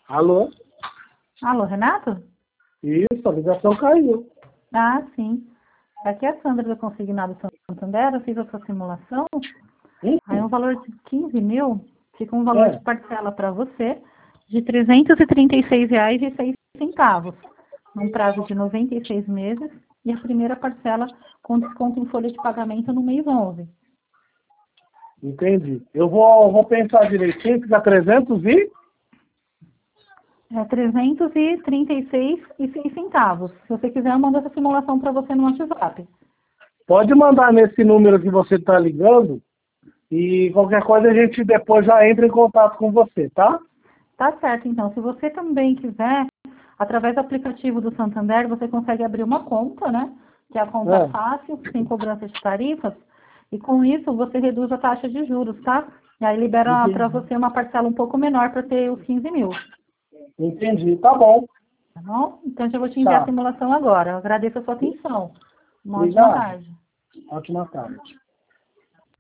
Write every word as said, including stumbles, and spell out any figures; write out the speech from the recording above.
Alô? Alô, Renato? Isso, a ligação caiu. Ah, sim. Aqui é a Sandra do Consignado Santander, eu fiz a sua simulação. Hum? Aí um valor de quinze mil, fica um valor É. de parcela para você de trezentos e trinta e seis reais e seis centavos, num prazo de noventa e seis meses, e a primeira parcela com desconto em folha de pagamento no mês onze. Entendi. Eu vou, vou pensar direitinho, fica trezentos e... É trezentos e trinta e seis e seis centavos. Se você quiser, eu mando essa simulação para você no WhatsApp. Pode mandar nesse número que você está ligando e qualquer coisa a gente depois já entra em contato com você, tá? Tá certo, então. Se você também quiser, através do aplicativo do Santander, você consegue abrir uma conta, né? Que é a conta É. fácil, sem cobrança de tarifas. E com isso, você reduz a taxa de juros, tá? E aí libera para Entendi. você uma parcela um pouco menor para ter os quinze mil. Entendi, tá bom. Tá bom? Então, já vou te enviar a Tá. simulação agora. Eu agradeço a sua atenção. Uma ótima Obrigado. tarde. Ótima tarde.